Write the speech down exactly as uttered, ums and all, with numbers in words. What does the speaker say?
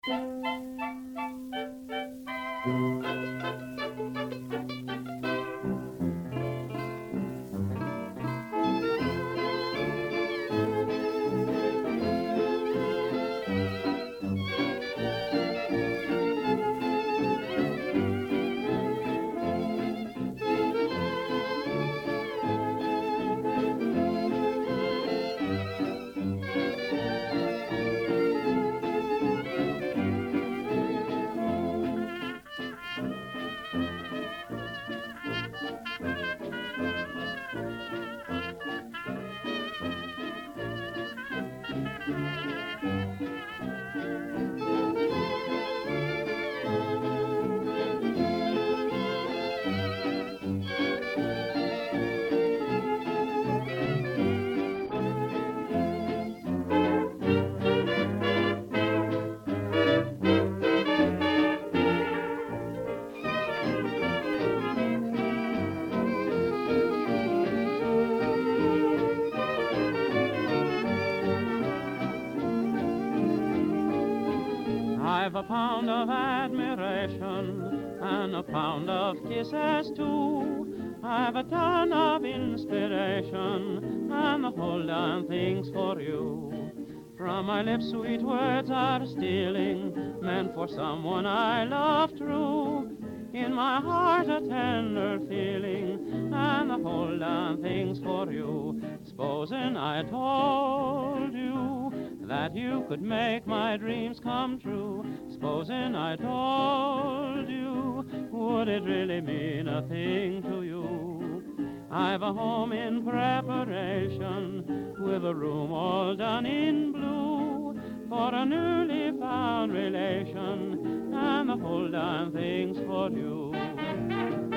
I've a pound of admiration and a pound of kisses too. I've a ton of inspiration and the whole damn thing's for you. From my lips sweet words are stealing, meant for someone I love true. In my heart a tender feeling, and the whole damn thing's for you. Supposing I told you that you could make my dreams come true. Supposing I told you, would it really mean a thing to you? I've a home in preparation, with a room all done in blue, for a newly found relation, and the whole darn thing's for you.